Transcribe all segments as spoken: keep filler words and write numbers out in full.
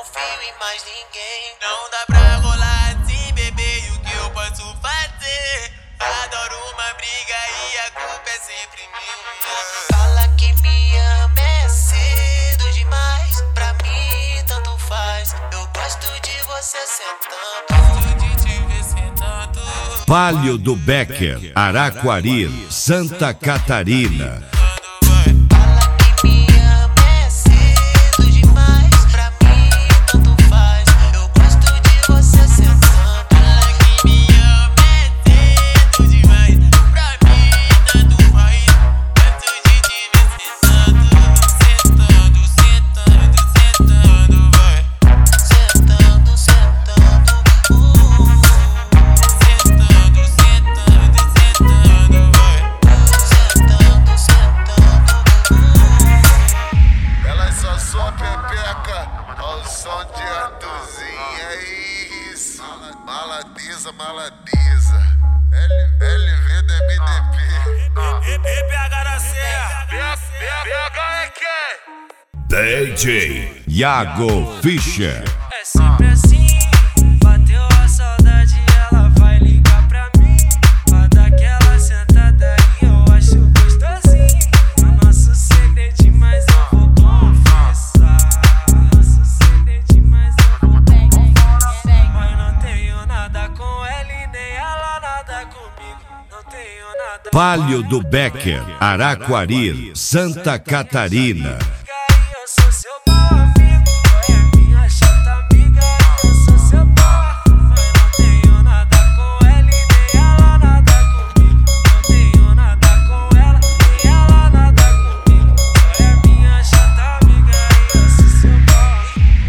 confio em mais ninguém. Não dá pra rolar assim, bebê, e o que eu posso fazer? Adoro uma briga e a culpa é sempre minha. Fala que me ama, é cedo demais. Pra mim tanto faz. Eu gosto de você sentando. Gosto de te ver sentando. Palio do Becker, Araquari, Santa Catarina. Fala que me ama, é cedo demais. Pra mim tanto faz. Eu gosto de você sentando. Fala que me ama, é cedo demais. Pra mim tanto faz. Gosto de te ver sentando. Sentando, sentando, sentando, vai. Sentando, sentando, uh. Sentando, sentando, sentando, vai. Sentando, sentando, uh. Ela só sua pepeca ao som de Artuzinho, é isso. Maladiza, maladiza. L- LV do M D P. B P H da Serra. B H é quem? D J Iago Fischer. É sempre assim, bateu a saudade, ela vai ligar pra mim. Vai dar aquela sentada e eu acho gostosinho. É nosso segredinho, mas eu vou confessar. Nosso segredinho, mas eu vou confessar. Mas não tenho nada com ela e nem ela nada comigo. Não tenho nada. Palio do Becker, Araquari, Santa Catarina. Eu sou seu mau amigo, é minha chata amiga. Eu sou seu mau, mas não tenho nada com ela e nem ela nada comigo. Não tenho nada com ela, nem ela nada comigo. Só é minha chata amiga e eu sou seu mau.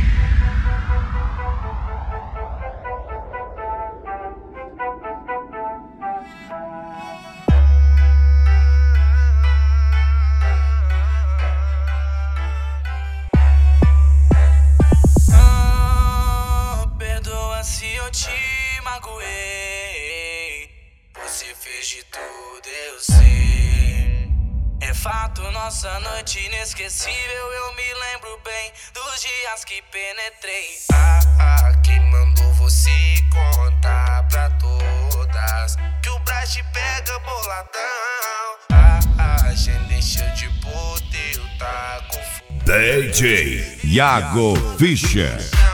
Ah, perdoa se eu te magoei. Você fez de tudo, eu sei. É fato, nossa noite inesquecível. Eu me lembro bem dos dias que penetrei. Ah, ah, quem mandou você contar pra todas que o Brás te pega boladão? Ah, ah, já deixou de poder, eu tá com fome. D J Iago Fischer.